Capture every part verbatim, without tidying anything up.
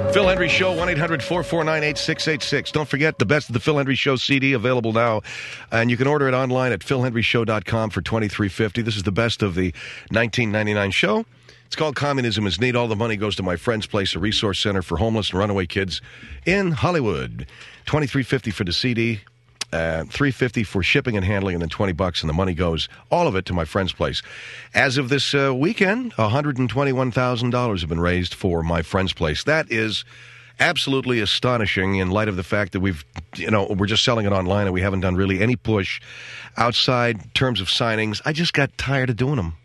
Phil Hendry Show, one eight hundred four four nine eight six eight six. Don't forget the Best of the Phil Hendry Show C D available now, and you can order it online at phil hendry show dot com for twenty-three fifty. This is the best of the nineteen ninety-nine show. It's called Communism is Neat. All the money goes to my friend's place, a resource center for homeless and runaway kids in Hollywood. twenty-three fifty for the C D. Uh, three fifty for shipping and handling, and then twenty bucks, and the money goes, all of it, to my friend's place. As of this uh, weekend, one hundred twenty-one thousand dollars have been raised for my friend's place. That is absolutely astonishing in light of the fact that we've, you know, we're just selling it online and we haven't done really any push outside terms of signings. I just got tired of doing them.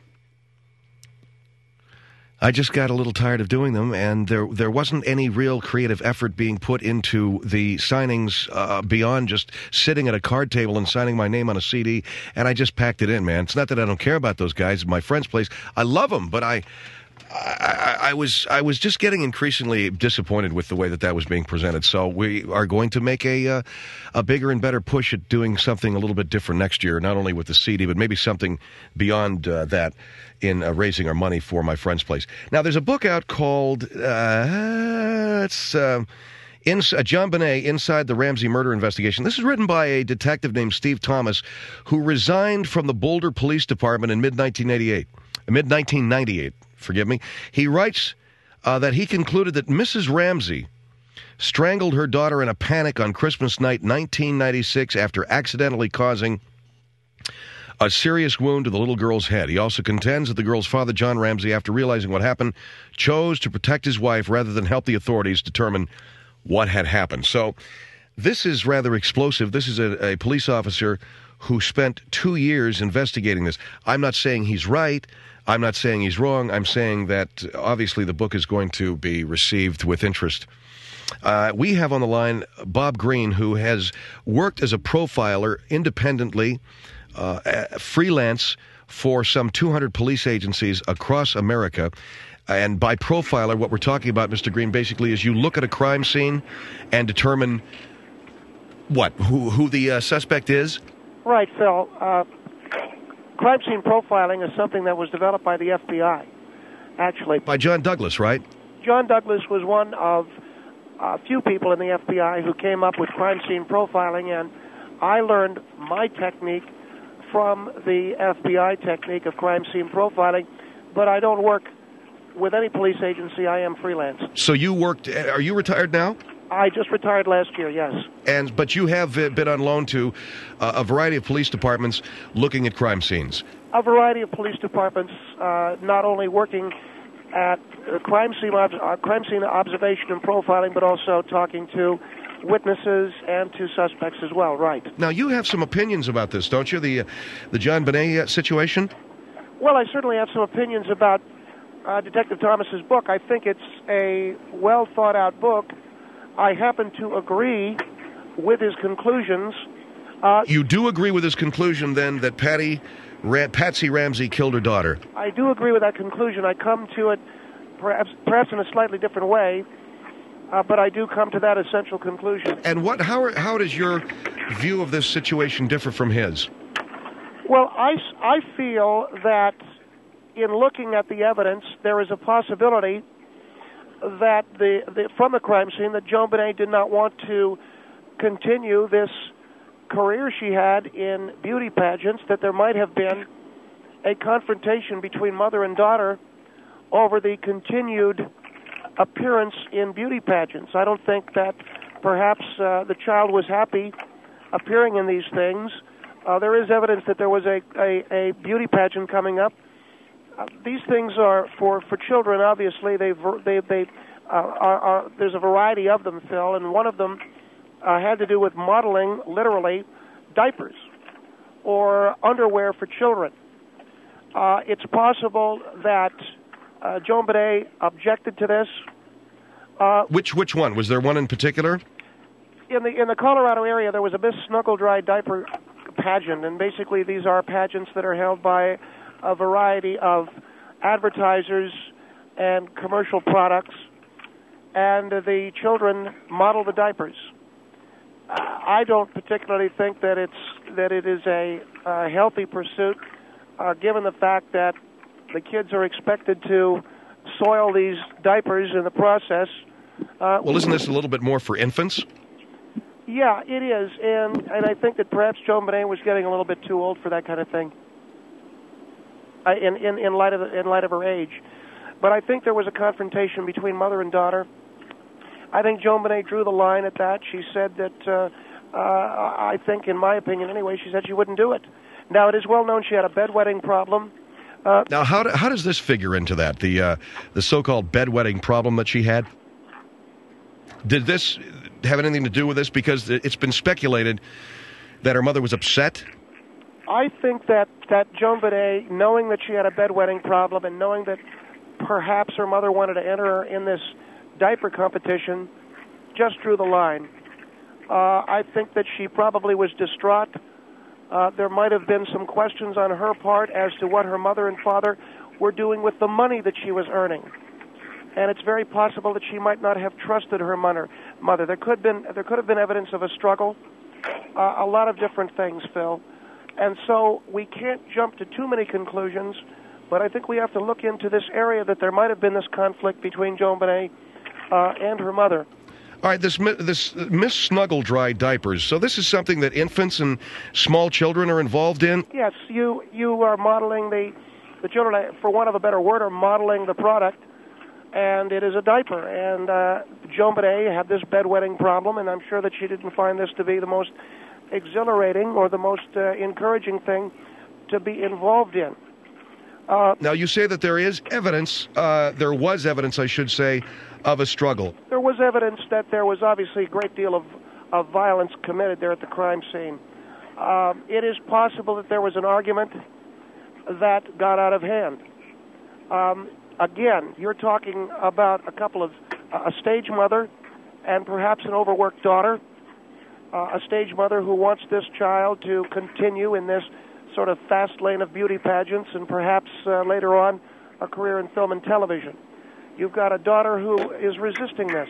I just got a little tired of doing them, and there there wasn't any real creative effort being put into the signings uh, beyond just sitting at a card table and signing my name on a C D, and I just packed it in, man. It's not that I don't care about those guys at my friend's place. I love them, but I... I, I was I was just getting increasingly disappointed with the way that that was being presented. So we are going to make a uh, a bigger and better push at doing something a little bit different next year, not only with the C D, but maybe something beyond uh, that in uh, raising our money for my friend's place. Now, there's a book out called, uh, it's uh, in, uh, John Bonet, Inside the Ramsey Murder Investigation. This is written by a detective named Steve Thomas, who resigned from the Boulder Police Department in mid nineteen eighty-eight, mid nineteen ninety-eight. Forgive me. He writes uh, that he concluded that Missus Ramsey strangled her daughter in a panic on Christmas night nineteen ninety-six after accidentally causing a serious wound to the little girl's head. He also contends that the girl's father, John Ramsey, after realizing what happened, chose to protect his wife rather than help the authorities determine what had happened. So this is rather explosive. This is a, a police officer who spent two years investigating this. I'm not saying he's right. I'm not saying he's wrong. I'm saying that obviously the book is going to be received with interest. Uh, we have on the line Bob Green, who has worked as a profiler independently, uh, freelance for some two hundred police agencies across America. And by profiler, what we're talking about, Mister Green, basically is you look at a crime scene and determine what, who, who the uh, suspect is? Right, Phil. Uh, crime scene profiling is something that was developed by the F B I, actually. By John Douglas, right? John Douglas was one of a few people in the F B I who came up with crime scene profiling, and I learned my technique from the F B I technique of crime scene profiling, but I don't work with any police agency. I am freelance. So you worked, are you retired now? I just retired last year, yes. And But you have been on loan to uh, a variety of police departments looking at crime scenes. A variety of police departments, uh, not only working at uh, crime scene ob- uh, crime scene observation and profiling, but also talking to witnesses and to suspects as well, right. Now, you have some opinions about this, don't you, the, uh, the John Bonet uh, situation? Well, I certainly have some opinions about uh, Detective Thomas's book. I think it's a well-thought-out book. I happen to agree with his conclusions. Uh, you do agree with his conclusion, then, that Patty, Ra- Patsy Ramsey killed her daughter? I do agree with that conclusion. I come to it perhaps, perhaps in a slightly different way, uh, but I do come to that essential conclusion. And what? How, are, how does your view of this situation differ from his? Well, I, I feel that in looking at the evidence, there is a possibility that the, the from the crime scene that Joan Bonet did not want to continue this career she had in beauty pageants, that there might have been a confrontation between mother and daughter over the continued appearance in beauty pageants. I don't think that perhaps uh, the child was happy appearing in these things. Uh, there is evidence that there was a, a, a beauty pageant coming up. Uh, these things are for, for children. Obviously, they they they uh, are, are. There's a variety of them, Phil, and one of them uh, had to do with modeling, literally, diapers or underwear for children. Uh, it's possible that uh, Joan Bonet objected to this. Uh, which which one? Was there one in particular? In the in the Colorado area, there was a Miss Snuggle Dry diaper pageant, and basically these are pageants that are held by a variety of advertisers and commercial products, and the children model the diapers. I don't particularly think that it's that it is a, a healthy pursuit, uh, given the fact that the kids are expected to soil these diapers in the process Uh, Well, isn't this a little bit more for infants? Yeah, it is, and and I think that perhaps JonBenet was getting a little bit too old for that kind of thing. I, in in in light of the, in light of her age, but I think there was a confrontation between mother and daughter. I think JonBenet drew the line at that. She said that uh, uh, I think, in my opinion, anyway, she said she wouldn't do it. Now, it is well known she had a bedwetting problem. Uh, now, how do, how does this figure into that? The uh, the so-called bedwetting problem that she had. Did this have anything to do with this? Because it's been speculated that her mother was upset. I think that, that JonBenet, knowing that she had a bedwetting problem and knowing that perhaps her mother wanted to enter her in this diaper competition, just drew the line. Uh, I think that she probably was distraught. Uh, there might have been some questions on her part as to what her mother and father were doing with the money that she was earning. And it's very possible that she might not have trusted her mother. Mother, there could have been there could have been evidence of a struggle, uh, a lot of different things, Phil. And so we can't jump to too many conclusions, but I think we have to look into this area that there might have been this conflict between JonBenet uh, and her mother. All right, this this Miss Snuggle Dry diapers. So this is something that infants and small children are involved in? Yes, you you are modeling the the children, for want of a better word, are modeling the product. And it is a diaper. And uh, JonBenet had this bedwetting problem, and I'm sure that she didn't find this to be the most exhilarating or the most uh, encouraging thing to be involved in. Uh, now, you say that there is evidence, uh, there was evidence, I should say, of a struggle. There was evidence that there was obviously a great deal of, of violence committed there at the crime scene. Uh, it is possible that there was an argument that got out of hand. Um, Again, you're talking about a couple of, uh, a stage mother and perhaps an overworked daughter, uh, a stage mother who wants this child to continue in this sort of fast lane of beauty pageants and perhaps uh, later on a career in film and television. You've got a daughter who is resisting this.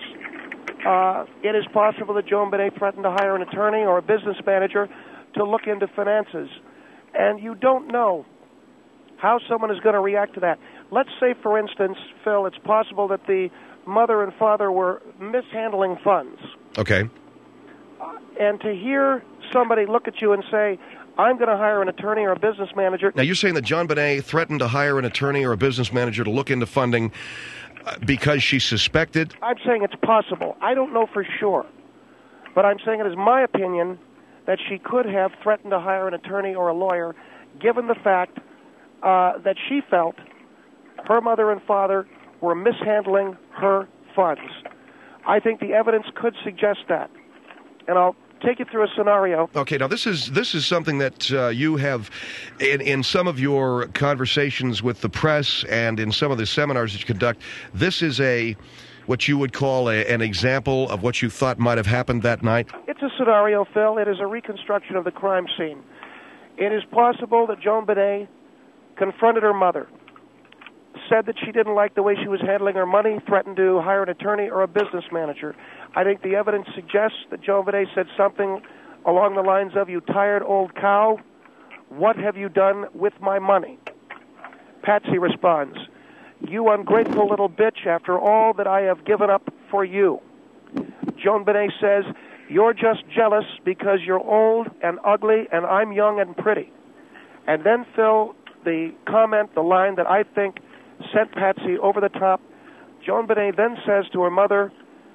Uh, it is possible that JonBenet threatened to hire an attorney or a business manager to look into finances. And you don't know how someone is going to react to that. Let's say, for instance, Phil, it's possible that the mother and father were mishandling funds. Okay. Uh, and to hear somebody look at you and say, I'm going to hire an attorney or a business manager. Now, you're saying that JonBenet threatened to hire an attorney or a business manager to look into funding uh, because she suspected? I'm saying it's possible. I don't know for sure. But I'm saying it is my opinion that she could have threatened to hire an attorney or a lawyer, given the fact uh, that she felt her mother and father were mishandling her funds. I think the evidence could suggest that. And I'll take you through a scenario. Okay, now this is this is something that uh, you have in, in some of your conversations with the press and in some of the seminars that you conduct. This is a what you would call a, an example of what you thought might have happened that night? It's a scenario, Phil. It is a reconstruction of the crime scene. It is possible that JonBenet confronted her mother, said that she didn't like the way she was handling her money, threatened to hire an attorney or a business manager. I think the evidence suggests that JonBenet said something along the lines of, "You tired old cow, what have you done with my money?" Patsy responds, "You ungrateful little bitch, after all that I have given up for you." JonBenet says, "You're just jealous because you're old and ugly and I'm young and pretty." And then, Phil, the comment, the line that I think sent Patsy over the top, JonBenet then says to her mother,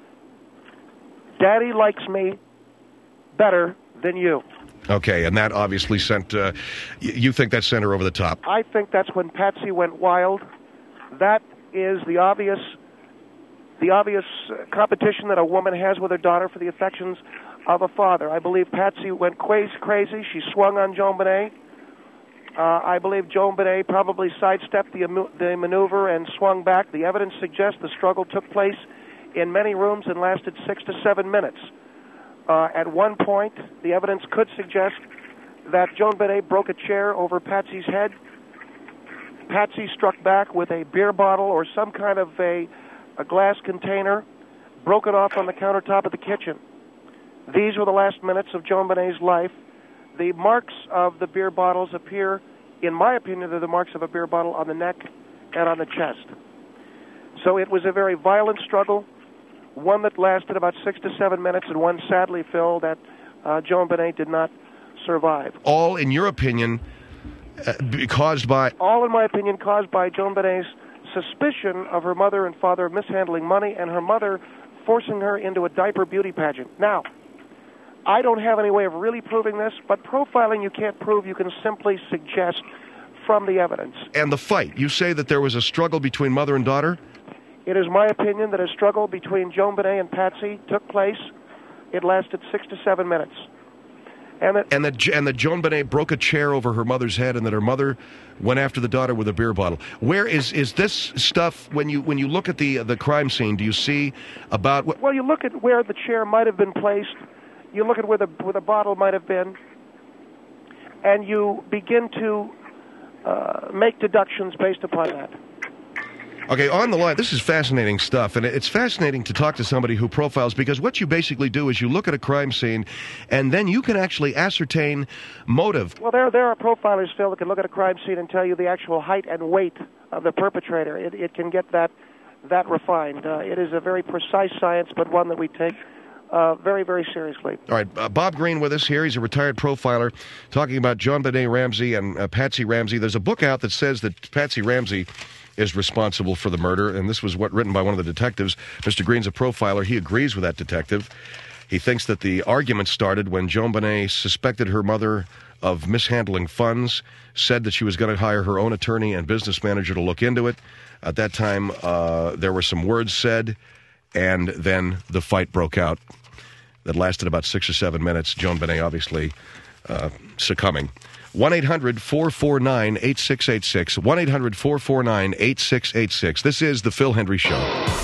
"Daddy likes me better than you." Okay, and that obviously sent, uh, you think that sent her over the top? I think that's when Patsy went wild. That is the obvious, the obvious competition that a woman has with her daughter for the affections of a father. I believe Patsy went crazy. She swung on JonBenet. Uh, I believe JonBenet probably sidestepped the, the maneuver and swung back. The evidence suggests the struggle took place in many rooms and lasted six to seven minutes. Uh, at one point, the evidence could suggest that JonBenet broke a chair over Patsy's head. Patsy struck back with a beer bottle or some kind of a, a glass container, broke it off on the countertop of the kitchen. These were the last minutes of JonBenet's life. The marks of the beer bottles appear, in my opinion, they're the marks of a beer bottle on the neck and on the chest. So it was a very violent struggle. one that lasted about six to seven minutes, and one, sadly, Phil, that uh, JohnBenet did not survive. All, in your opinion, uh, caused by... All, in my opinion, caused by JohnBenet's suspicion of her mother and father mishandling money, and her mother forcing her into a diaper beauty pageant. Now, I don't have any way of really proving this, but profiling you can't prove. You can simply suggest from the evidence. And the fight. You say that there was a struggle between mother and daughter? It is my opinion that a struggle between JohnBenet and Patsy took place. It lasted six to seven minutes. And that, and that and that JohnBenet broke a chair over her mother's head, and that her mother went after the daughter with a beer bottle. Where is is this stuff when you when you look at the the crime scene? Do you see about what? Well, you look at where the chair might have been placed. You look at where the where the bottle might have been, and you begin to uh, make deductions based upon that. Okay, on the line, this is fascinating stuff, and it's fascinating to talk to somebody who profiles, because what you basically do is you look at a crime scene, and then you can actually ascertain motive. Well, there there are profilers still that can look at a crime scene and tell you the actual height and weight of the perpetrator. It, it can get that that refined. Uh, it is a very precise science, but one that we take uh, very, very seriously. All right, uh, Bob Green with us here. He's a retired profiler talking about JohnBenet Ramsey and uh, Patsy Ramsey. There's a book out that says that Patsy Ramsey is responsible for the murder, and this was what written by one of the detectives. Mister Green's a profiler. He agrees with that detective. He thinks that the argument started when JohnBenet suspected her mother of mishandling funds, said that she was going to hire her own attorney and business manager to look into it. At that time, uh, there were some words said, and then the fight broke out that lasted about six or seven minutes. JohnBenet obviously uh, succumbing. one eight hundred four four nine eight six eight six. one eight hundred four four nine eight six eight six. This is The Phil Hendry Show.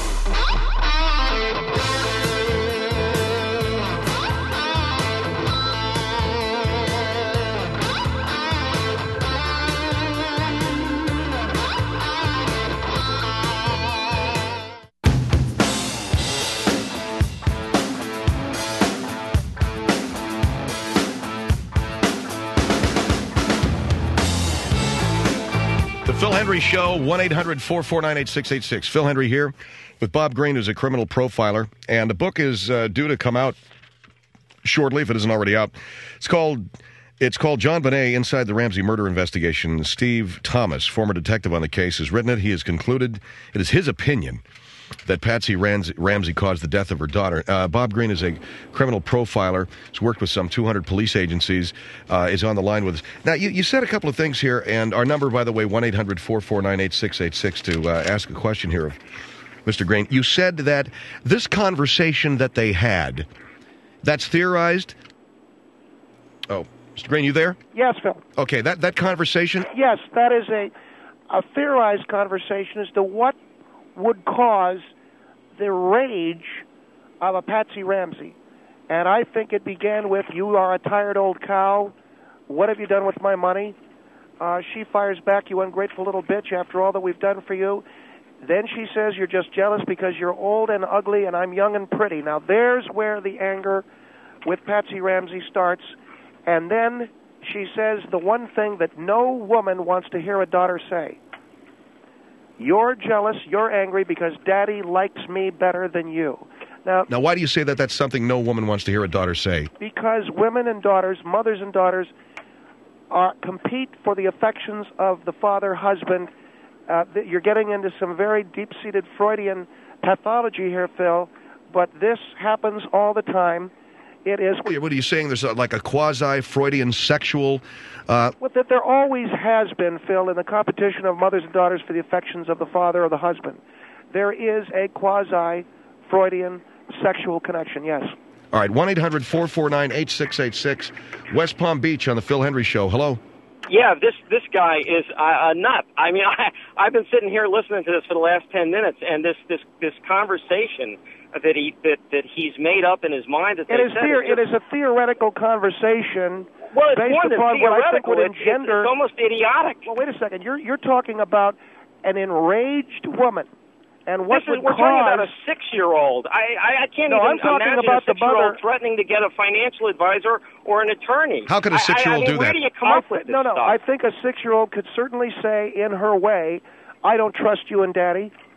Phil Hendry Show, one eight hundred four four nine eight six eight six. Phil Hendry here with Bob Green, who's a criminal profiler, and the book is uh, due to come out shortly, if it isn't already out. It's called It's called JohnBenet, Inside the Ramsey Murder Investigation. Steve Thomas, former detective on the case, has written it. He has concluded it is his opinion that Patsy Ramsey caused the death of her daughter. Uh, Bob Green is a criminal profiler. He's worked with some two hundred police agencies, uh, is on the line with us. Now, you, you said a couple of things here, and our number, by the way, one eight hundred four four nine eight six eight six to uh, ask a question here of Mister Green. You said that this conversation that they had, that's theorized? Oh, Mister Green, you there? Yes, Phil. Okay, that, that conversation? Yes, that is a, a theorized conversation as to what would cause the rage of a Patsy Ramsey. And I think it began with, you are a tired old cow. What have you done with my money? Uh, she fires back, you ungrateful little bitch, after all that we've done for you. Then she says, you're just jealous because you're old and ugly and I'm young and pretty. Now there's where the anger with Patsy Ramsey starts. And then she says the one thing that no woman wants to hear a daughter say. You're jealous, you're angry because Daddy likes me better than you. Now, now, why do you say that that's something no woman wants to hear a daughter say? Because women and daughters, mothers and daughters, are, compete for the affections of the father, husband. Uh, you're getting into some very deep-seated Freudian pathology here, Phil, but this happens all the time. It is. What are you saying? There's a, like a quasi-Freudian sexual... Uh, well, that there always has been, Phil, in the competition of mothers and daughters for the affections of the father or the husband. There is a quasi-Freudian sexual connection, yes. All right, one eight hundred four four nine eight six eight six. West Palm Beach on the Phil Hendry Show. Hello. Yeah, this this guy is a, a nut. I mean, I, I've been sitting here listening to this for the last ten minutes, and this this, this conversation that he that, that he's made up in his mind that it is theor- it is a theoretical conversation. Well, it's based more than upon theoretical. What I think would it's, engender, it's almost idiotic. Well, wait a second. You're you're talking about an enraged woman, and what this is, would we're cause... talking about a six-year-old. I I, I can't no, even I'm talking imagine about a six-year-old the threatening to get a financial advisor or an attorney. How could a six-year-old I, I mean, do where that? do you come I up th- with this no, no. stuff? I think a six-year-old could certainly say in her way, "I don't trust you and Daddy."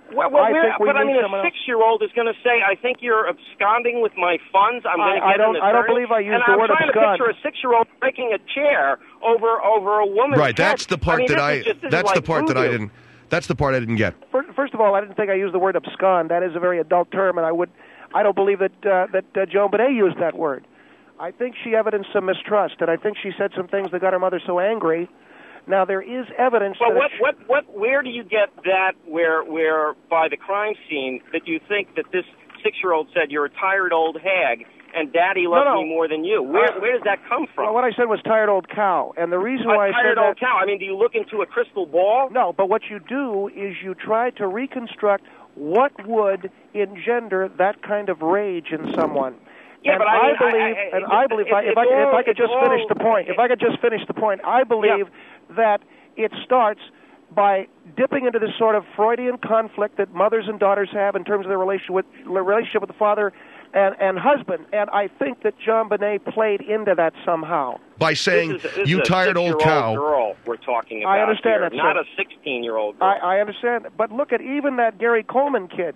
Well, well I we're- think we but I need mean, a someone else. six-year-old is going to say, "I think you're absconding with my funds. I'm going to I- I get don't- an I don't attorney." believe I used and the I'm word trying abscond. to picture a six-year-old breaking a chair over over a woman's Right, that's head. the part I mean, that this I is just, this is that's the like part that I voodoo. didn't that's the part I didn't get. First, first of all, I didn't think I used the word abscond. That is a very adult term, and I would, I don't believe that uh, that uh, Joan Benet used that word. I think she evidenced some mistrust, and I think she said some things that got her mother so angry. Now there is evidence. Well, that what, it- what, what, where do you get that? Where, where by the crime scene that you think that this six-year-old said you're a tired old hag and Daddy loves no. me more than you? Where, Uh, where does that come from? Well, what I said was tired old cow, and the reason a why I tired said old that, cow. I mean, do you look into a crystal ball? No, but what you do is you try to reconstruct what would engender that kind of rage in someone. Yeah, and but I mean, believe, I- I- and it- I believe, if I, it's if I, if all- I could just it's finish all- the point, if I could just finish the point, I believe that it starts by dipping into this sort of Freudian conflict that mothers and daughters have in terms of their relationship with relationship with the father and, and husband, and I think that John Benet played into that somehow. By saying, This is, this you is a tired old six-year-old cow. girl we're talking about I understand here, that, not sir. a sixteen-year-old girl. I, I understand, but look at even that Gary Coleman kid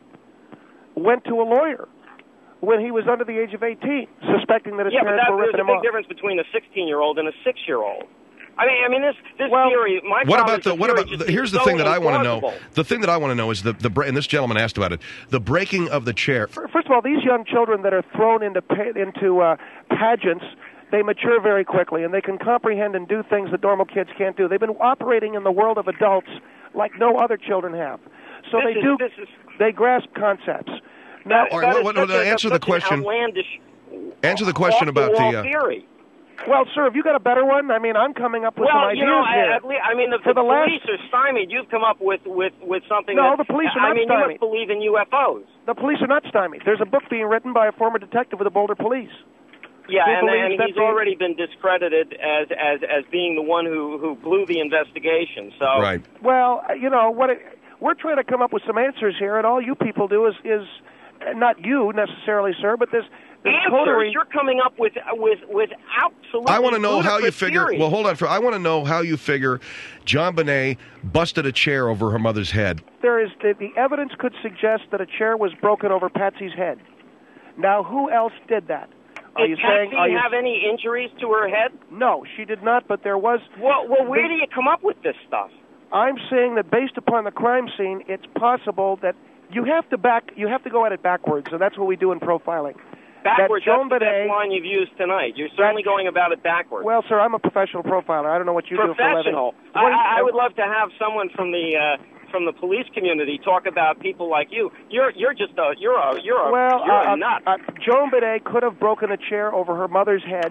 went to a lawyer when he was under the age of eighteen, suspecting that his yeah, but parents that, were there's ripping a him big off. difference between a sixteen-year-old and a six-year-old. I mean, I mean, this this Well, theory. My What problem about is the what theory about just the, here's the so thing that I want to know. implausible. The thing that I want to know is the the bre- and this gentleman asked about it. The breaking of the chair. First of all, these young children that are thrown into pa- into uh, pageants, they mature very quickly, and they can comprehend and do things that normal kids can't do. They've been operating in the world of adults like no other children have. So This they is- do. this is- They grasp concepts. Now, All right, That is what- such what- a- answer the such an question. outlandish, Answer the question about the, off-the-wall uh, theory. well, sir, have you got a better one? I mean, I'm coming up with some Well, ideas you know, here. I, at least, I mean, the, For the the last- police are stymied. You've come up with with with something. No, that, the police are I not mean, you stymied. must believe in U F Os. The police are not stymied. There's a book being written by a former detective with the Boulder Police. Yeah, Who and, believes and that he's the- already been discredited as as as being the one who who blew the investigation. So Right. Well, uh, you know what? It, we're trying to come up with some answers here, and all you people do is is uh, not you necessarily, sir, but this this answers coterie. you're coming up with with with absolutely. I want to know how you ludicrous figure. theories. Well, hold on. For I want to know how you figure John Benet busted a chair over her mother's head. There is the, the evidence could suggest that a chair was broken over Patsy's head. Now, who else did that? Are Did you Patsy saying? Are you, have any injuries to her head? no, she did not. But there was. Well, well, where do you come up with this stuff? I'm saying that based upon the crime scene, it's possible that you have to back. You have to go at it backwards, and that's what we do in profiling. Backwards. That Joan That's the Benet- best line you've used tonight. You're certainly That- going about it backwards. Well, sir, I'm a professional profiler. I don't know what you do for a living. Professional. I, What do you- I I would love to have someone from the uh, from the police community talk about people like you. You're you're just a you're a you're a Well, you're uh, a nut. uh, Joan Benet could have broken a chair over her mother's head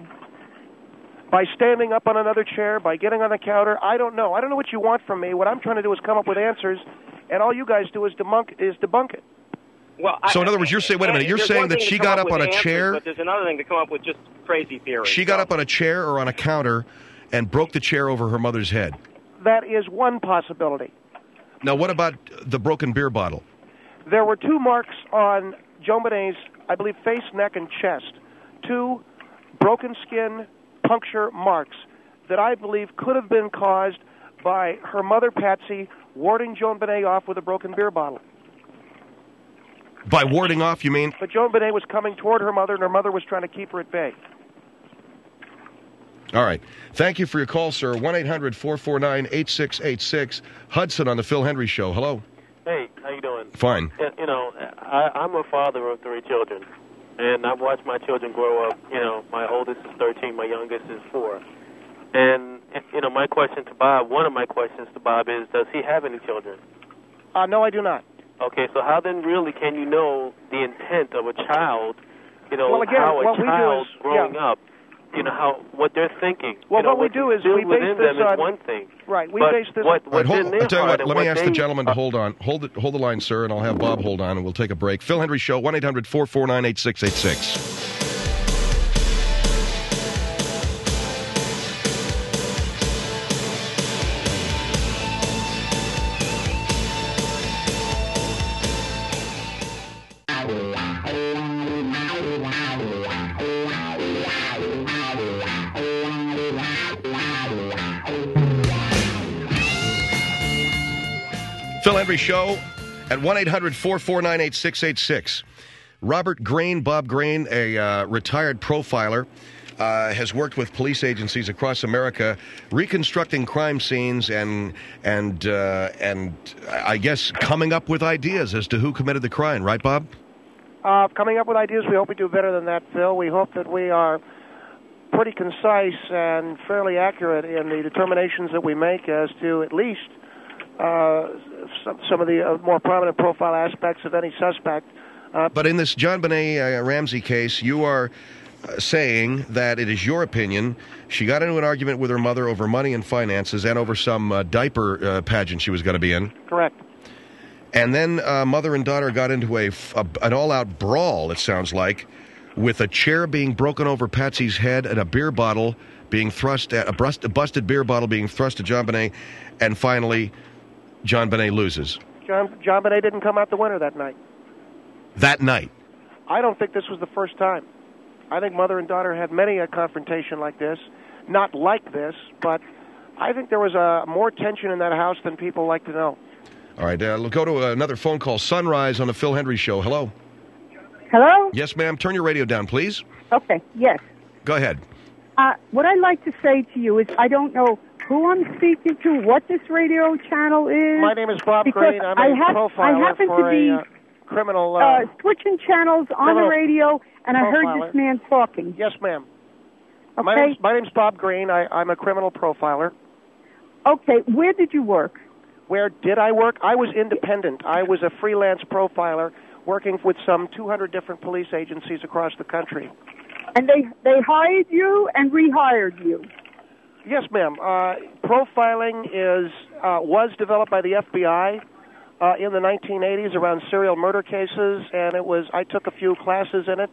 by standing up on another chair, by getting on the counter. I don't know. I don't know what you want from me. What I'm trying to do is come up with answers, and all you guys do is debunk is debunk it. Well, So I- in other words, you're saying- wait a minute, you're there's saying one that thing to she come got up with on a answers, chair? But there's another thing to come up with just crazy theories. She got up on a chair or on a counter and broke the chair over her mother's head. That is one possibility. Now, what about the broken beer bottle? There were two marks on Joan Benet's, I believe, face, neck, and chest. Two broken skin puncture marks that I believe could have been caused by her mother, Patsy, warding Joan Benet off with a broken beer bottle. By warding off, you mean? But Joan Benet was coming toward her mother, and her mother was trying to keep her at bay. All right. Thank you for your call, sir. one eight hundred four four nine eight six eight six. Hudson on the Phil Henry Show. Hello. Hey, how you doing? Fine. You you know, I, I'm a father of three children, and I've watched my children grow up. You know, my oldest is thirteen, my youngest is four. And, you know, my question to Bob, one of my questions to Bob is, does he have any children? Uh, no, I do not. Okay, so how then really can you know the intent of a child, you know, Well, again, how a what we do child is- growing yeah. up, you know, how what they're thinking? Well, you know, what we what's do is instilled we base within this them is on- one thing. Right, we but base this... what, All right, what's hold, in their I'll tell you heart what, and let me what ask they, the gentleman to hold on. Hold it, hold the line, sir, and I'll have Bob hold on, and we'll take a break. Phil Henry Show, one eight hundred four four nine eight six eight six. Phil Henry Show. At one eight hundred four four nine eight six eight six. Robert Grain, Bob Grain, a uh, retired profiler, uh, has worked with police agencies across America, reconstructing crime scenes and and uh, and I guess coming up with ideas as to who committed the crime. Right, Bob? Uh, coming up with ideas. We hope we do better than that, Phil. We hope that we are pretty concise and fairly accurate in the determinations that we make as to at least uh, some, some of the uh, more prominent profile aspects of any suspect. Uh, but in this John Benet uh, Ramsey case, you are uh, saying that it is your opinion she got into an argument with her mother over money and finances and over some uh, diaper uh, pageant she was going to be in. Correct. And then uh, mother and daughter got into a, a an all-out brawl, it sounds like, with a chair being broken over Patsy's head and a beer bottle being thrust at, a, brust, a busted beer bottle being thrust at John Benet, and finally, John Benet loses. John, John Benet didn't come out the winner that night. That night? I don't think this was the first time. I think mother and daughter had many a confrontation like this. Not like this, but I think there was a more tension in that house than people like to know. All right, uh, we'll go to another phone call. Sunrise on the Phil Hendry Show. Hello? Hello? Yes, ma'am. Turn your radio down, please. Okay, yes. Go ahead. Uh, what I'd like to say to you is I don't know who I'm speaking to, what this radio channel is. My name is Bob Green. I'm a I have, profiler I happen for to be a uh, criminal... Uh, uh, switching channels on the radio, and I heard profiler. this man talking. Yes, ma'am. Okay. My name's, my name's Bob Green. I, I'm a criminal profiler. Okay, where did you work? Where did I work? I was independent. I was a freelance profiler working with some two hundred different police agencies across the country. And they they hired you and rehired you? Yes, ma'am. Uh, profiling is uh, was developed by the F B I uh, in the nineteen eighties around serial murder cases, and it was I took a few classes in it.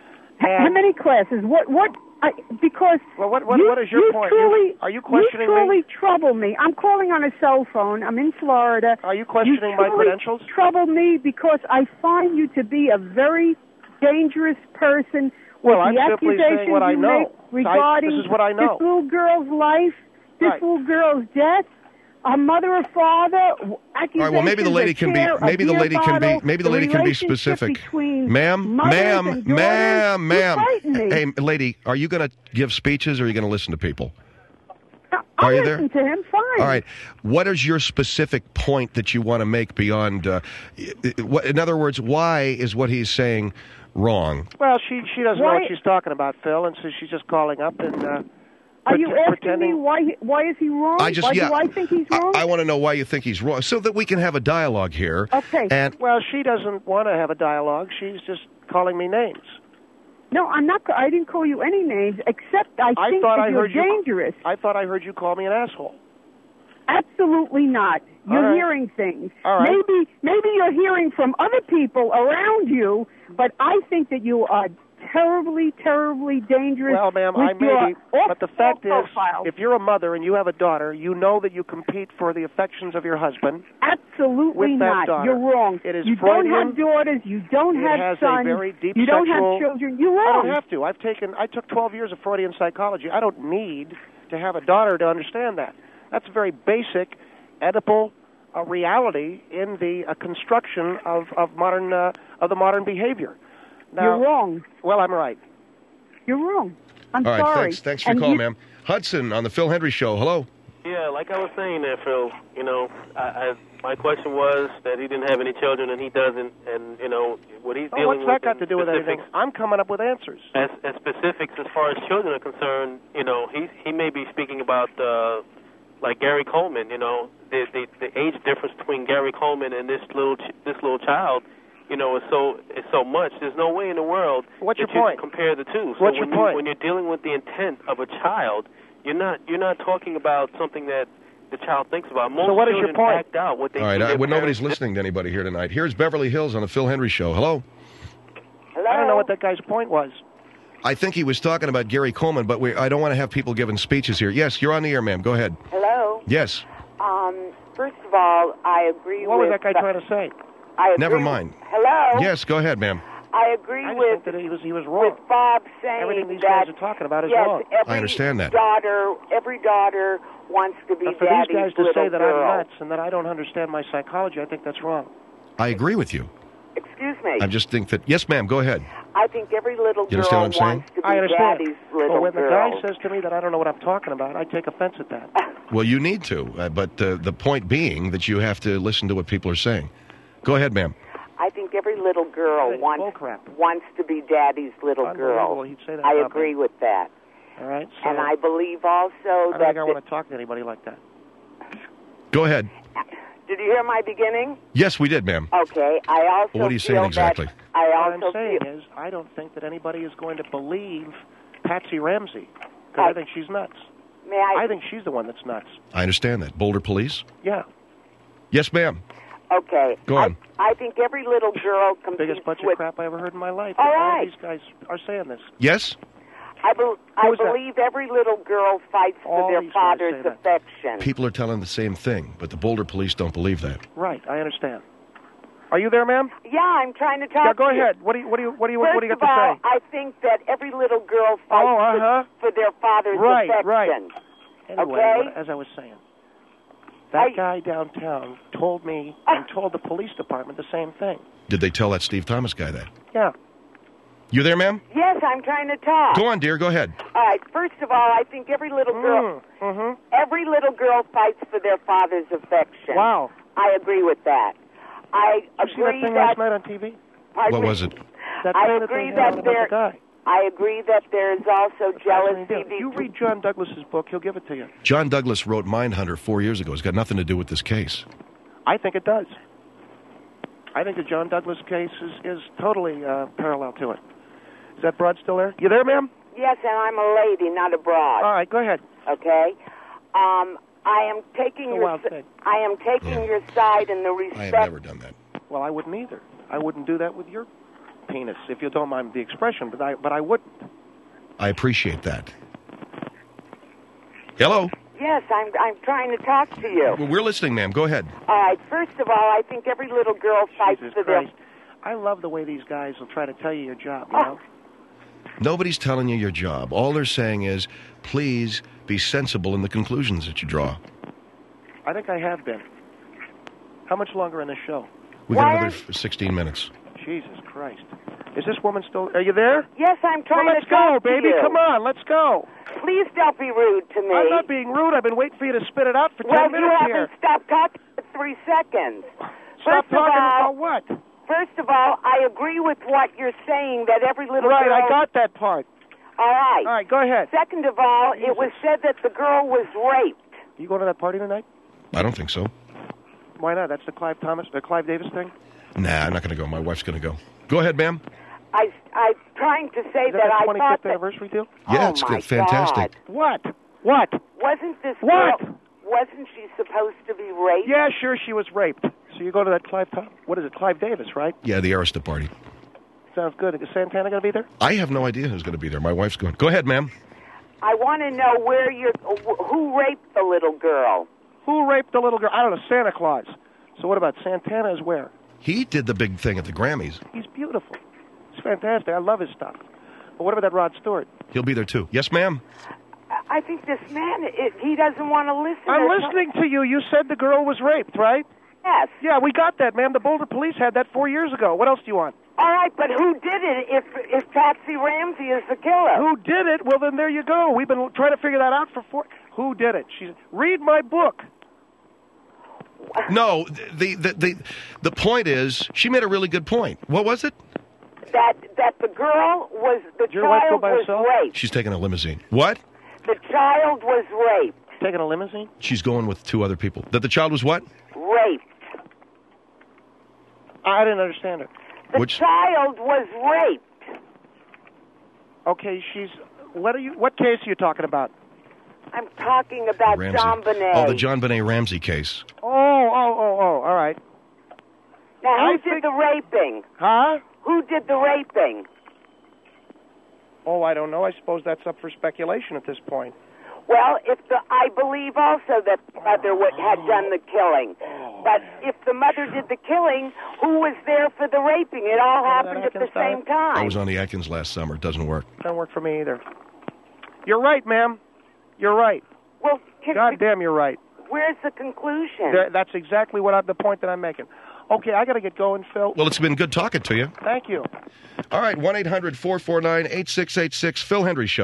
How many classes? What what? I, because well, what what, you, what is your you point? Truly, you, are you questioning you truly me? trouble me. I'm calling on a cell phone. I'm in Florida. Are you questioning you my credentials? Trouble me because I find you to be a very dangerous person. With Well, I'm the simply accusations saying what I you know. make regarding I, this is what I know. this little girl's life, this Right. little girl's death. A mother or father, accusations. All right, well, maybe the lady can be. Maybe the lady can be. Maybe the lady can be specific. Ma'am, ma'am, ma'am, ma'am. Hey, lady, are you going to give speeches or are you going to listen to people? I'll Are you listen there? to him. Fine. All right. What is your specific point that you want to make beyond? Uh, what, in other words, why is what he's saying wrong? Well, she she doesn't Why- know what she's talking about, Phil, and so she's just calling up and. Uh, Are you pret- asking pretending... me why? he- Why is he wrong? I just why yeah. do I think he's wrong? I, I want to know why you think he's wrong, so that we can have a dialogue here. Okay. And Well, she doesn't want to have a dialogue. She's just calling me names. no, I'm not. I didn't call you any names, except I, I think thought that I you're heard you- dangerous. I thought I heard you call me an asshole. Absolutely not. You're All right. hearing things. All right. Maybe, maybe you're hearing from other people around you, but I think that you are terribly, terribly dangerous. Well, ma'am, with I may your be, but the fact is, profile. if you're a mother and you have a daughter, you know that you compete for the affections of your husband. Absolutely with that not. daughter. You're wrong. It is you Freudian. don't have daughters. You don't It have has sons. a very deep you don't sexual... have children. You're I wrong. don't have to. I've taken. I took twelve years of Freudian psychology. I don't need to have a daughter to understand that. That's a very basic, Oedipal uh, reality in the uh, construction of of modern uh, of the modern behavior. Now, You're wrong. Well, I'm right. You're wrong. I'm all right, sorry. thanks. Thanks for And your call, you- ma'am. Hudson on the Phil Hendry Show. Hello. Yeah, like I was saying there, Phil, you know, I, I, my question was that he didn't have any children and he doesn't, and, you know, what he's Oh, dealing what's that with got in to do with anything? specifics- I'm coming up with answers. As, as specifics as far as children are concerned, you know, he he may be speaking about, uh, like Gary Coleman, you know, the, the the age difference between Gary Coleman and this little ch- this little child, you know, is so is so much. There's no way in the world What's that your you point? can compare the two. So What's when your point? You, when you're dealing with the intent of a child, you're not you're not talking about something that the child thinks about. Most So what is your children point? act out what they All right. see I, their well, nobody's parents- listening to anybody here tonight. Here's Beverly Hills on the Phil Hendry Show. Hello. Hello? I don't know what that guy's point was. I think he was talking about Gary Coleman, but we, I don't want to have people giving speeches here. Yes, you're on the air, ma'am. Go ahead. Hello. Yes. Um, first of all, I agree What with... was that guy trying to say? I agree Never with- mind. Hello? Yes, go ahead, ma'am. I agree I just with, think that he was he was wrong. with Bob saying Everything these that... guys are talking about is yes, wrong. every I understand that. daughter, every daughter wants to be But for these daddy's guys to little say that girl. I'm nuts and that I don't understand my psychology, I think that's wrong. I agree with you. Excuse me. I just think that, yes, ma'am, go ahead. I think every little You girl understand what I'm saying? wants to be I understand. daddy's little Well, when the girl. guy says to me that I don't know what I'm talking about, I take offense at that. Well, you need to, uh, but uh, the point being that you have to listen to what people are saying. Go ahead, ma'am. I think every little girl That's wants bullcrap. wants to be daddy's little Unbelievable girl. he'd say that I about agree me. with that. All right? So And I believe also I don't that... think I the- want to talk to anybody like that. Go ahead. Did you hear my beginning? Yes, we did, ma'am. Okay. I also What are you saying feel exactly? That I What I'm also saying feel... is, I don't think that anybody is going to believe Patsy Ramsey, because I think she's nuts. May I... I think she's the one that's nuts. I understand that. Boulder Police? Yeah. Yes, ma'am. Okay. Go on. I, I think every little girl competes Biggest bunch with... of crap I ever heard in my life. All All right. these guys are saying this. Yes? I, be, I Who is that? believe every little girl fights All for their these guys say father's that. affection. People are telling the same thing, but the Boulder Police don't believe that. Right, I understand. Are you there, ma'am? Yeah, I'm trying to talk Yeah, go to you. ahead. What do you what do you what do you First what do you of got to all, say? I think that every little girl fights Oh, uh-huh. for, for their father's Right, affection. right. Anyway, okay? what, as I was saying, that I- guy downtown told me Ah. and told the police department the same thing. Did they tell that Steve Thomas guy that? Yeah. You there, ma'am? Yes, I'm trying to talk. Go on, dear. Go ahead. All right. First of all, I think every little girl, Mm, mm-hmm. every little girl fights for their father's affection. Wow. I agree with that. I Did you see that agree thing that. last night on T V? pardon What me? was it? That I thing that agree they that had about there- the guy. I agree that there is also jealousy. If you read John Douglas's book, he'll give it to you. John Douglas wrote Mindhunter four years ago. It's got nothing to do with this case. I think it does. I think the John Douglas case is, is totally uh, parallel to it. Is that broad still there? You there, ma'am? Yes, and I'm a lady, not a broad. All right, go ahead. Okay. Um, I am taking It's a your. wild thing. I am taking Yeah. your side in the I respect. have never done that. Well, I wouldn't either. I wouldn't do that with your penis, if you don't mind the expression, but I, but I wouldn't. I appreciate that. Hello? Yes, I'm. I'm trying to talk to you. Well, we're listening, ma'am. Go ahead. All right. First of all, I think every little girl fights Jesus for Christ. I love the way these guys will try to tell you your job, you Oh. know? Nobody's telling you your job. All they're saying is, please be sensible in the conclusions that you draw. I think I have been. How much longer in this show? We got Why another are- f- sixteen minutes. Jesus Christ. Is this woman still... Are you there? their. Yes, I'm trying Well, let's to talk go, to baby. you. Come on, let's go. Please don't be rude to me. I'm not being rude. I've been waiting for you to spit it out for well, ten you minutes haven't here. stopped talking for three seconds. Stop First of talking all- about what? First of all, I agree with what you're saying that every little Right, girl. I got that part. All right. All right, go ahead. Second of all, it was said that the girl was raped. You going to that party tonight? I don't think so. Why not? That's the Clive Thomas, the Clive Davis thing? Nah, I'm not going to go. My wife's going to go. Go ahead, ma'am. I, I'm trying to say Is that that the I twenty-fifth thought that. anniversary deal? Yeah, oh it's my good. Fantastic. God. What? What? Wasn't this What? girl? Wasn't she supposed to be raped? Yeah, sure, she was raped. So you go to that Clive Tom- What is it, Clive Davis, right? Yeah, the Arista party. Sounds good. Is Santana going to be there? I have no idea who's going to be there. My wife's going. Go ahead, ma'am. I want to know where you're. Who raped the little girl? Who raped the little girl? I don't know, Santa Claus. So what about Santana is where? He did the big thing at the Grammys. He's beautiful. He's fantastic. I love his stuff. But what about that Rod Stewart? He'll be there too. Yes, ma'am. I think this man. It, he doesn't want to listen. I'm or listening to you. You said the girl was raped, right? Yes. Yeah, we got that, ma'am. The Boulder police had that four years ago. What else do you want? All right, but who did it? If if Patsy Ramsey is the killer? Who did it? Well, then there you go. We've been trying to figure that out for four. Who did it? She's read my book. No, the the the the point is, she made a really good point. What was it? That that the girl was the Did your wife go child by was herself? raped. She's taking a limousine. What? The child was raped. Taking a limousine? She's going with two other people. That the child was what? Raped. I didn't understand her. The Which- child was raped. Okay, she's. What are you? What case are you talking about? I'm talking about Ramsey. John Bonet. Oh, the John Benet Ramsey case. Oh, oh, oh, oh. All right. Now, who I did think- the raping? Huh? Who did the raping? Oh, I don't know. I suppose that's up for speculation at this point. Well, if the I believe also that the mother would, had done the killing. Oh, But if the mother did the killing, who was there for the raping? It all happened at the Atkins died? same time. I was on the Atkins last summer. It doesn't work. Doesn't work for me either. You're right, ma'am. You're right. Well, can, God damn, you're right. where's the conclusion? Th- That's exactly what I, the point that I'm making. Okay, I got to get going, Phil. Well, it's been good talking to you. Thank you. All right, one eight hundred four four nine eight six eight six, Phil Hendrie Show.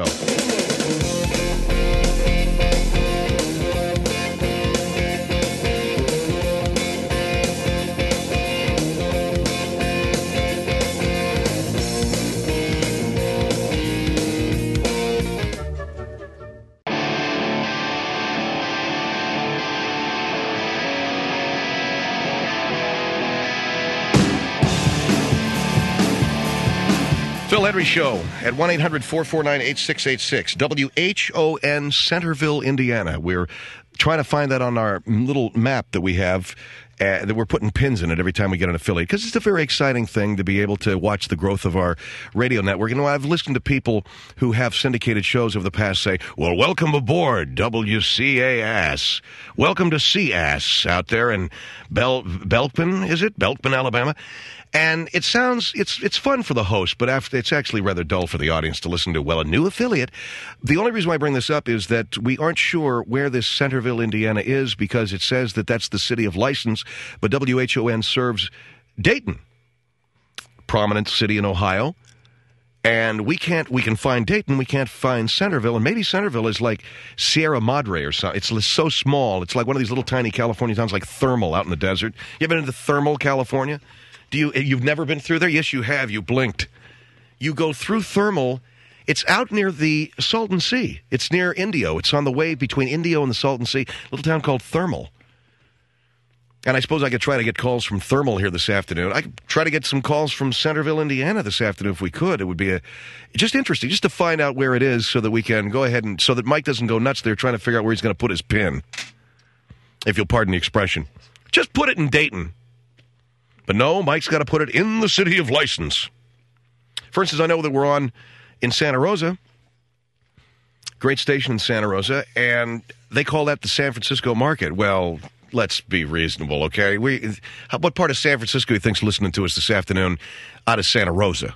Phil Hendrie Show at one eight hundred four four nine eight six eight six. W H O N, Centerville, Indiana. We're trying to find that on our little map that we have, uh, that we're putting pins in it every time we get an affiliate, because it's a very exciting thing to be able to watch the growth of our radio network. And I've listened to people who have syndicated shows over the past say, well, welcome aboard W C A S. Welcome to C S out there in Bel- Belkman, is it? Belkman, Alabama. And it sounds, it's it's fun for the host, but after, it's actually rather dull for the audience to listen to, well, a new affiliate. The only reason why I bring this up is that we aren't sure where this Centerville, Indiana is, because it says that that's the city of license, but W H O N serves Dayton, prominent city in Ohio. And we can't, we can find Dayton, we can't find Centerville, and maybe Centerville is like Sierra Madre or something. It's so small. It's like one of these little tiny California towns like Thermal out in the desert. You ever been to Thermal, California? Do you, you've never been through there? Yes, you have. You blinked. You go through Thermal. It's out near the Salton Sea. It's near Indio. It's on the way between Indio and the Salton Sea, a little town called Thermal. And I suppose I could try to get calls from Thermal here this afternoon. I could try to get some calls from Centerville, Indiana this afternoon if we could. It would be a, just interesting, just to find out where it is so that we can go ahead and, so that Mike doesn't go nuts there trying to figure out where he's going to put his pin, if you'll pardon the expression. Just put it in Dayton. But no, Mike's got to put it in the city of license. For instance, I know that we're on in Santa Rosa, great station in Santa Rosa, and they call that the San Francisco market. Well, let's be reasonable, okay? We, what part of San Francisco do you think's listening to us this afternoon out of Santa Rosa?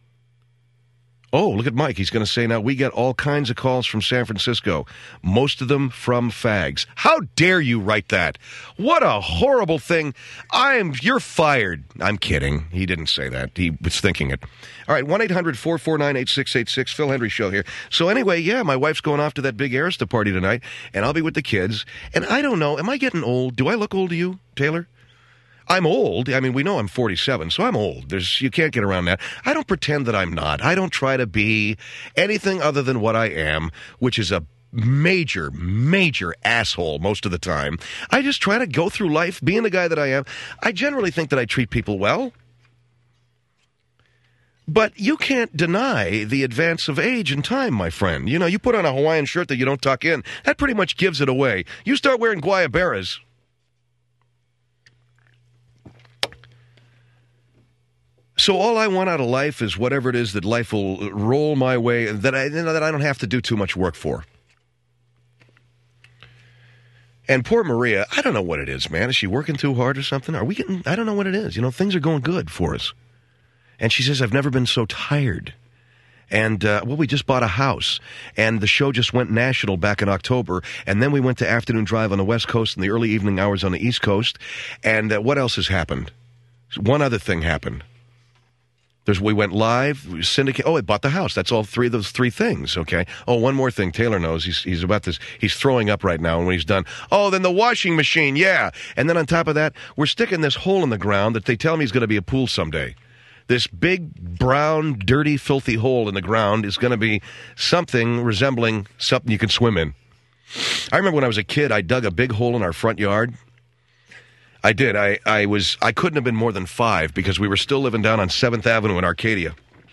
Oh, look at Mike. He's going to say now we get all kinds of calls from San Francisco, most of them from fags. How dare you write that? What a horrible thing. I'm, you're fired. I'm kidding. He didn't say that. He was thinking it. All right, one eight hundred four four nine eight six eight six, Phil Hendrie Show here. So anyway, yeah, my wife's going off to that big Arista party tonight, and I'll be with the kids. And I don't know, am I getting old? Do I look old to you, Taylor? I'm old. I mean, we know I'm forty-seven, so I'm old. There's, you can't get around that. I don't pretend that I'm not. I don't try to be anything other than what I am, which is a major, major asshole most of the time. I just try to go through life being the guy that I am. I generally think that I treat people well. But you can't deny the advance of age and time, my friend. You know, you put on a Hawaiian shirt that you don't tuck in, that pretty much gives it away. You start wearing guayaberas. So all I want out of life is whatever it is that life will roll my way, that I, you know, that I don't have to do too much work for. And poor Maria, I don't know what it is, man. Is she working too hard or something? Are we getting, I don't know what it is. You know, things are going good for us. And she says, I've never been so tired. And, uh, well, we just bought a house, and the show just went national back in October, and then we went to afternoon drive on the West Coast and the early evening hours on the East Coast. And uh, what else has happened? One other thing happened. There's, we went live, we syndicate. Oh, I bought the house. That's all three of those three things, okay? Oh, one more thing. Taylor knows. He's he's about this. He's throwing up right now, and when he's done, oh, then the washing machine, yeah. And then on top of that, we're sticking this hole in the ground that they tell me is going to be a pool someday. This big, brown, dirty, filthy hole in the ground is going to be something resembling something you can swim in. I remember when I was a kid, I dug a big hole in our front yard. I did. I, I was. I couldn't have been more than five because we were still living down on seventh Avenue in Arcadia.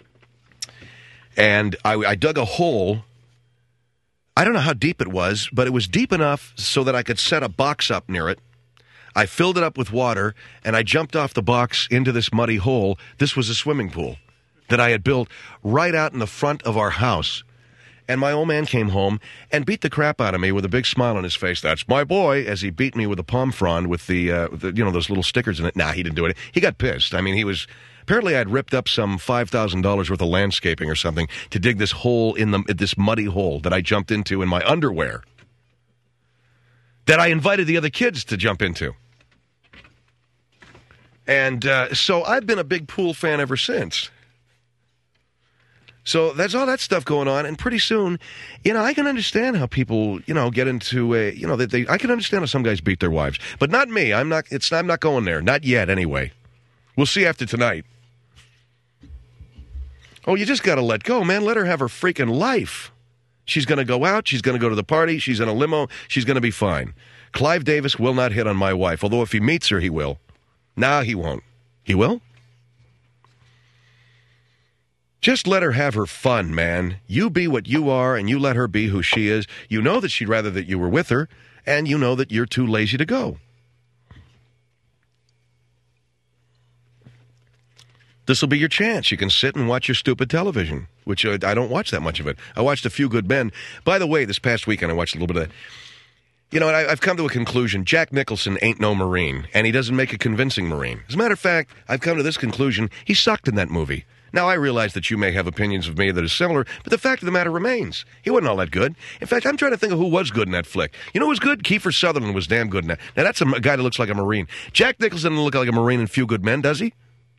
And I, I dug a hole. I don't know how deep it was, but it was deep enough so that I could set a box up near it. I filled it up with water, and I jumped off the box into this muddy hole. This was a swimming pool that I had built right out in the front of our house. And my old man came home and beat the crap out of me with a big smile on his face. That's my boy, as he beat me with a palm frond with the, uh, the, you know, those little stickers in it. Nah, he didn't do it. He got pissed. I mean, he was, apparently I had ripped up some five thousand dollars worth of landscaping or something to dig this hole in the, this muddy hole that I jumped into in my underwear that I invited the other kids to jump into. And uh, so I've been a big Poole fan ever since. So that's all that stuff going on, and pretty soon, you know, I can understand how people, you know, get into a, you know, that they. I can understand how some guys beat their wives, but not me. I'm not. It's. I'm not going there. Not yet, anyway. We'll see after tonight. Oh, you just got to let go, man. Let her have her freaking life. She's going to go out. She's going to go to the party. She's in a limo. She's going to be fine. Clive Davis will not hit on my wife, although if he meets her, he will. Nah, he won't. He will? Just let her have her fun, man. You be what you are, and you let her be who she is. You know that she'd rather that you were with her, and you know that you're too lazy to go. This will be your chance. You can sit and watch your stupid television, which uh, I don't watch that much of it. I watched A Few Good Men. By the way, this past weekend I watched a little bit of that. You know, I, I've come to a conclusion. Jack Nicholson ain't no Marine, and he doesn't make a convincing Marine. As a matter of fact, I've come to this conclusion. He sucked in that movie. Now, I realize that you may have opinions of me that are similar, but the fact of the matter remains. He wasn't all that good. In fact, I'm trying to think of who was good in that flick. You know who was good? Kiefer Sutherland was damn good in that. Now, that's a, a guy that looks like a Marine. Jack Nicholson doesn't look like a Marine in Few Good Men, does he?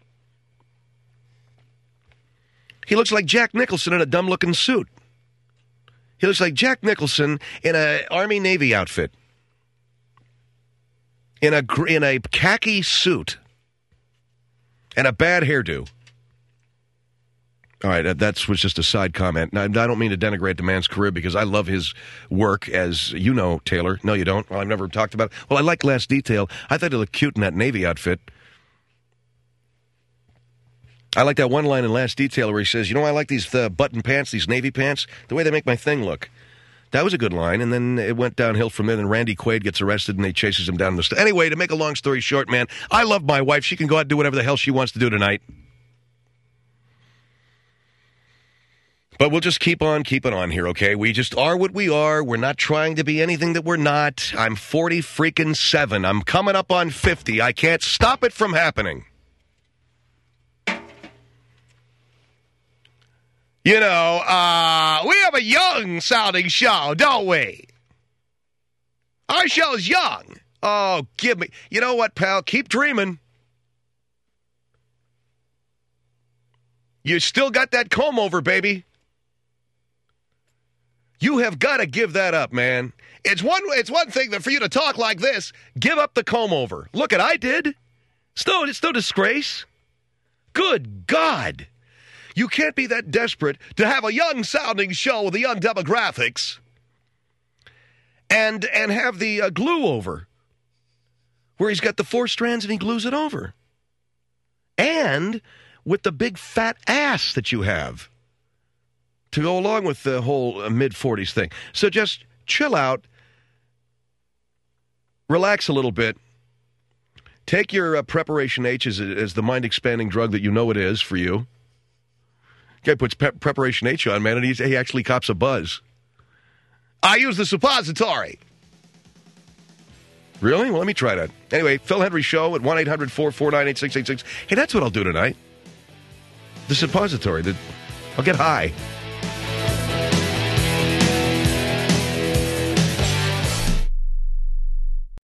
He looks like Jack Nicholson in a dumb-looking suit. He looks like Jack Nicholson in an Army-Navy outfit. In a, in a khaki suit. And a bad hairdo. All right, that was just a side comment. Now, I don't mean to denigrate the man's career because I love his work, as you know, Taylor. No, you don't. Well, I've never talked about it. Well, I like Last Detail. I thought he looked cute in that Navy outfit. I like that one line in Last Detail where he says, you know, I like these uh, button pants, these Navy pants, the way they make my thing look. That was a good line, and then it went downhill from there, and Randy Quaid gets arrested, and they chases him down the st- Anyway, to make a long story short, man, I love my wife. She can go out and do whatever the hell she wants to do tonight. But we'll just keep on keeping on here, okay? We just are what we are. We're not trying to be anything that we're not. I'm forty freaking seven. I'm coming up on fifty. I can't stop it from happening. You know, uh, we have a young-sounding show, don't we? Our show's young. Oh, give me... You know what, pal? Keep dreaming. You still got that comb-over, baby. You have got to give that up, man. It's one It's one thing that for you to talk like this, give up the comb-over. Look at I did. It's no, it's no disgrace. Good God. You can't be that desperate to have a young-sounding show with the young demographics and and have the uh, glue over, where he's got the four strands and he glues it over. And with the big fat ass that you have to go along with the whole uh, mid-forties thing. So just chill out, relax a little bit, take your uh, Preparation H as, as the mind-expanding drug that you know it is for you. Guy puts pe- Preparation H on, man, and he's, he actually cops a buzz. I use the suppository. Really? Well, let me try that. Anyway, Phil Hendry Show at one eight hundred four four nine eight six eight six. Hey, that's what I'll do tonight. The suppository. The, I'll get high.